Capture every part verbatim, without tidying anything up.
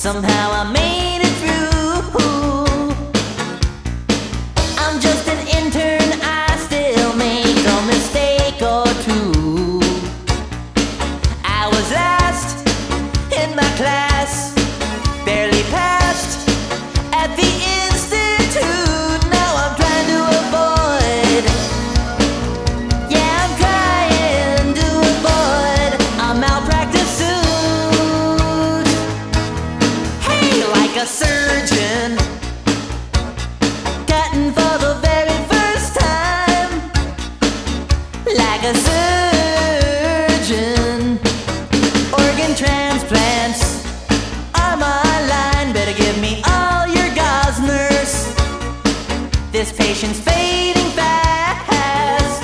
Somehow I made it through. I'm just an intern, I still make a mistake or two. I was last in my class, barely passed at the institute. Now I'm trying to avoid, yeah, I'm trying to avoid a malpractice suit. Hey, like a surgeon, cutting for the very first time. Like a surgeon, organ transplants are my line. Better give me all your gauze, nurse. This patient's fading fast.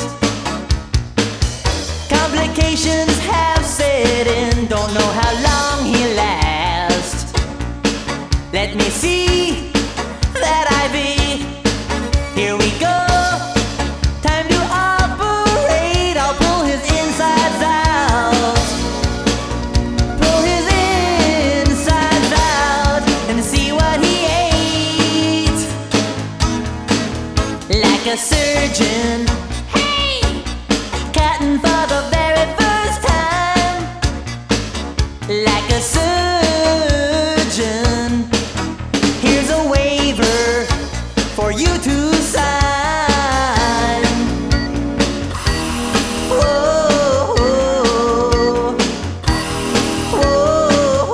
Complications have set in, don't know how long he'll last. Let me see that I V. Here we go. Time to operate. I'll pull his insides out. Pull his insides out and see what he ate. Like a surgeon, hey, cutting for the very first time. Like a surgeon, here's a waiver for you to sign. Whoa, whoa,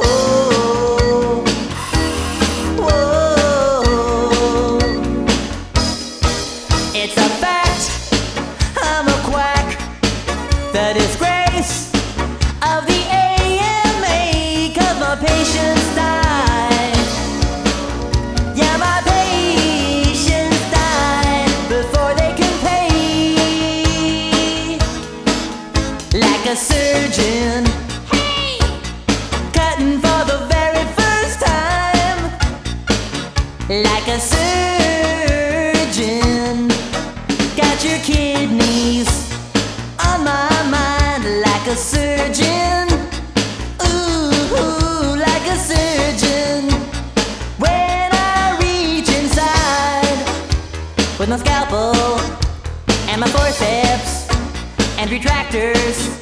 whoa. It's a fact, I'm a quack, the disgrace of the A M A, 'cause my patients die. Yeah, my patients die before they can pay. Like a surgeon, hey, cutting for the very first time. Like a surgeon, got your kidneys on my mind. Like a surgeon, ooh, like a surgeon. When I reach inside with my scalpel and my forceps and retractors,